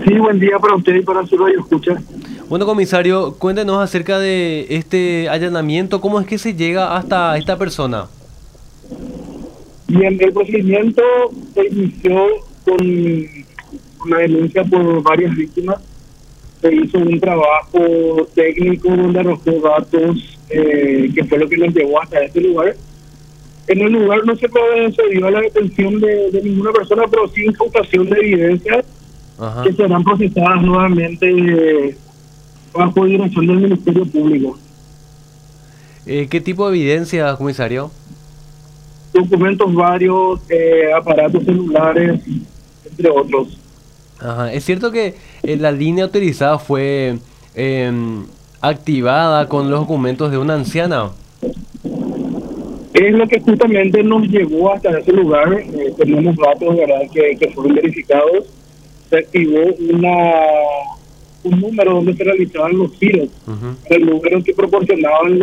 Sí, buen día para usted y para su radio escucha. Bueno, comisario, cuéntenos acerca de este allanamiento. ¿Cómo es que se llega hasta esta persona? Bien, el procedimiento se inició con una denuncia por varias víctimas. Se hizo un trabajo técnico donde arrojó datos, que fue lo que nos llevó hasta este lugar. En el lugar no se procedió a la detención de ninguna persona, pero sí incautación de evidencias que serán procesadas nuevamente bajo dirección del Ministerio Público. ¿Qué tipo de evidencia, comisario? Documentos varios, aparatos celulares, entre otros. Ajá. Es cierto que la línea autorizada fue activada con los documentos de una anciana. Es lo que justamente nos llevó hasta ese lugar. Tenemos datos, ¿verdad?, que fueron verificados. Se activó un número donde se realizaban los giros, el número que proporcionaban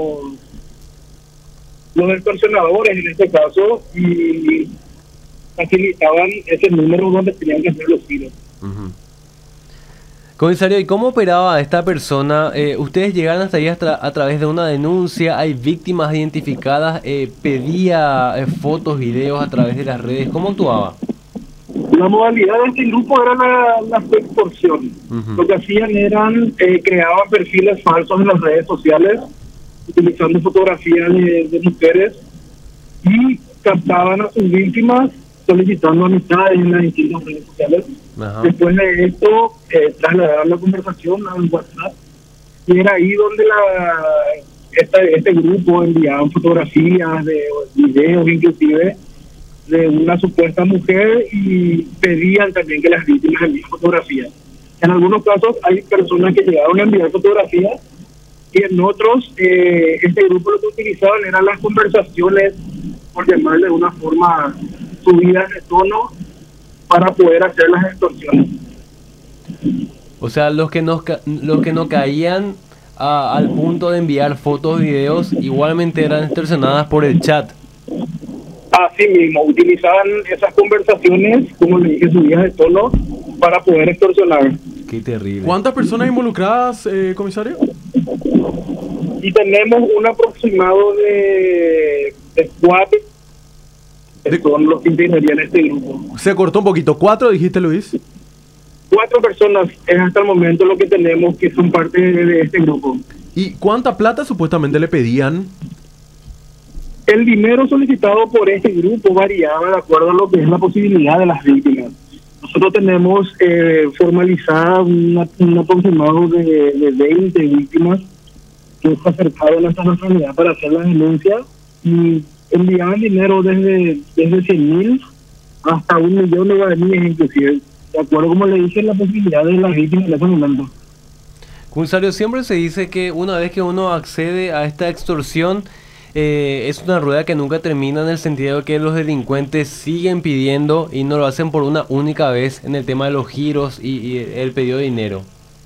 los extorsionadores en este caso, y facilitaban ese número donde tenían que hacer los giros. Comisario, ¿y cómo operaba esta persona? ¿Ustedes llegaron hasta ahí a través de una denuncia? ¿Hay víctimas identificadas? ¿Pedía fotos, videos a través de las redes? ¿Cómo actuaba? La modalidad de este grupo era la extorsión. Lo que hacían eran, creaban perfiles falsos en las redes sociales, utilizando fotografías de mujeres, y captaban a sus víctimas solicitando amistades en las distintas redes sociales. Después de esto, trasladaban la conversación al WhatsApp, y era ahí donde este grupo enviaban fotografías, de videos inclusive, de una supuesta mujer, y pedían también que las víctimas envíen fotografías. En algunos casos hay personas que llegaron a enviar fotografías, y en otros este grupo lo que utilizaban eran las conversaciones, por llamarle de una forma, subidas de tono para poder hacer las extorsiones. O sea, los que no caían al punto de enviar fotos, videos, igualmente eran extorsionadas por el chat. Así mismo, utilizaban esas conversaciones, como le dije, subidas de tono para poder extorsionar. Qué terrible. ¿Cuántas personas involucradas, comisario? Y tenemos un aproximado de 4 que son los que integrarían este grupo. Se cortó un poquito. 4, dijiste, Luis. 4 personas es hasta el momento lo que tenemos que son parte de este grupo. ¿Y cuánta plata supuestamente le pedían? El dinero solicitado por este grupo variaba de acuerdo a lo que es la posibilidad de las víctimas. Nosotros tenemos formalizada un aproximado de 20 víctimas que se acercaron a nuestra nacionalidad para hacer la denuncia, y enviaban dinero desde 100.000 hasta 1.000.000 de guaraníes inclusive, de acuerdo, como le dije, la posibilidad de las víctimas en ese momento. Comisario, siempre se dice que una vez que uno accede a esta extorsión, es una rueda que nunca termina, en el sentido de que los delincuentes siguen pidiendo y no lo hacen por una única vez en el tema de los giros y el pedido de dinero.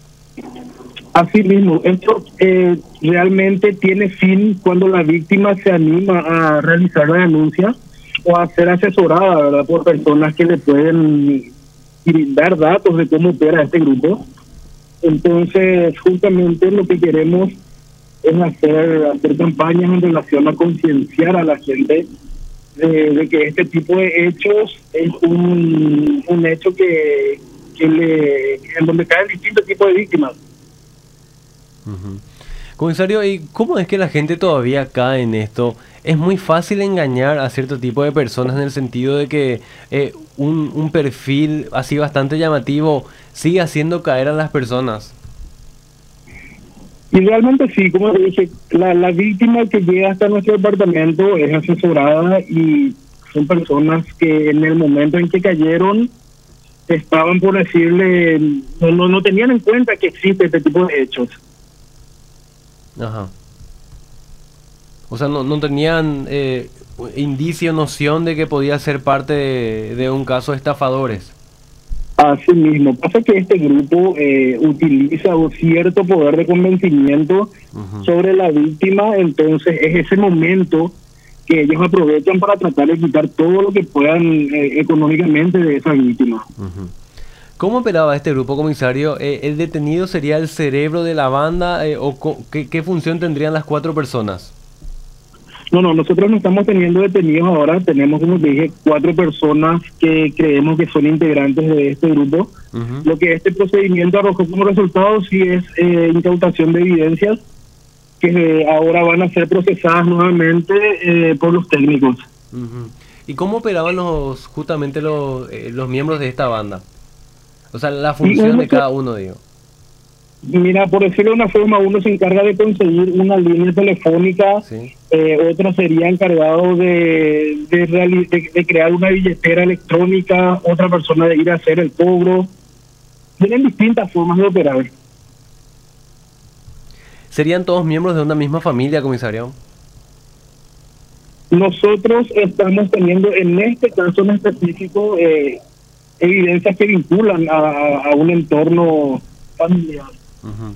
Así mismo, esto realmente tiene fin cuando la víctima se anima a realizar la denuncia o a ser asesorada, ¿verdad?, por personas que le pueden dar datos de cómo opera este grupo. Entonces, justamente lo que queremos es hacer campañas en relación a concienciar a la gente de que este tipo de hechos es un hecho en donde caen distintos tipos de víctimas. Comisario, ¿y cómo es que la gente todavía cae en esto? Es muy fácil engañar a cierto tipo de personas, en el sentido de que un perfil así bastante llamativo sigue haciendo caer a las personas. Y realmente sí, como le dije, la víctima que llega hasta nuestro departamento es asesorada, y son personas que en el momento en que cayeron estaban, por decirle, no tenían en cuenta que existe este tipo de hechos. Ajá. O sea, no tenían indicio, noción de que podía ser parte de un caso de estafadores. Así mismo, pasa que este grupo utiliza un cierto poder de convencimiento sobre la víctima, entonces es ese momento que ellos aprovechan para tratar de quitar todo lo que puedan económicamente de esa víctima. ¿Cómo operaba este grupo, comisario? ¿El detenido sería el cerebro de la banda qué función tendrían las 4 personas? No, nosotros no estamos teniendo detenidos ahora, tenemos, como te dije, 4 personas que creemos que son integrantes de este grupo. Ujú. Lo que este procedimiento arrojó como resultado sí es incautación de evidencias que ahora van a ser procesadas nuevamente por los técnicos. Ujú. ¿Y cómo operaban justamente los miembros de esta banda? O sea, la función de cada uno, digo. Mira, por decirlo de una forma, uno se encarga de conseguir una línea telefónica, Sí. otro sería encargado de crear una billetera electrónica, otra persona de ir a hacer el cobro. Tienen distintas formas de operar. ¿Serían todos miembros de una misma familia, comisario? Nosotros estamos teniendo en este caso en específico evidencias que vinculan a un entorno familiar. Ujú.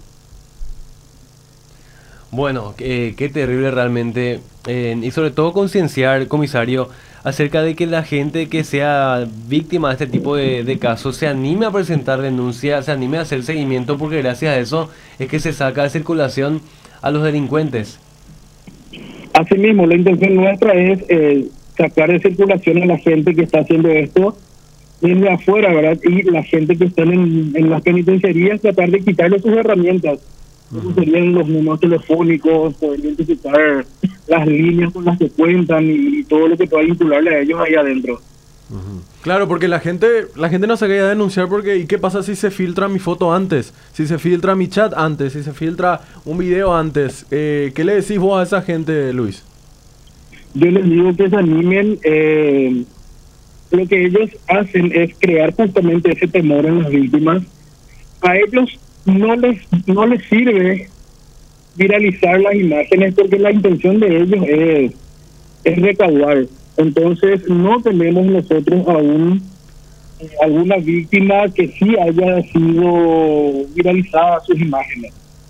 Bueno, qué terrible realmente. Y sobre todo concienciar, comisario, acerca de que la gente que sea víctima de este tipo de casos se anime a presentar denuncia, se anime a hacer seguimiento, porque gracias a eso es que se saca de circulación a los delincuentes. Asimismo, la intención nuestra es sacar de circulación a la gente que está haciendo esto desde afuera, ¿verdad? Y la gente que están en las penitenciarías, tratar de quitarle sus herramientas, como serían los números telefónicos, poder identificar las líneas con las que cuentan y todo lo que pueda vincularle a ellos ahí adentro. Claro, porque la gente no se quería denunciar porque ¿y qué pasa si se filtra mi foto antes? Si se filtra mi chat antes, si se filtra un video antes. ¿Qué le decís vos a esa gente, Luis? Yo les digo que se animen. Lo que ellos hacen es crear justamente ese temor en las víctimas. A ellos no les sirve viralizar las imágenes porque la intención de ellos es recaudar. Entonces no tenemos nosotros aún alguna víctima que sí haya sido viralizada sus imágenes.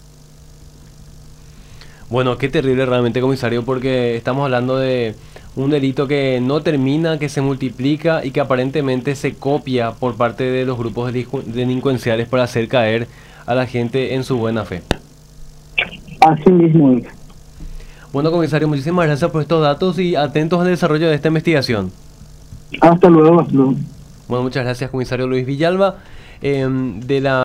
Bueno, qué terrible realmente, comisario, porque estamos hablando de un delito que no termina, que se multiplica y que aparentemente se copia por parte de los grupos delincuenciales para hacer caer a la gente en su buena fe. Así mismo es. Bueno, comisario, muchísimas gracias por estos datos y atentos al desarrollo de esta investigación. Hasta luego. Bueno, muchas gracias, comisario Luis Villalba, de la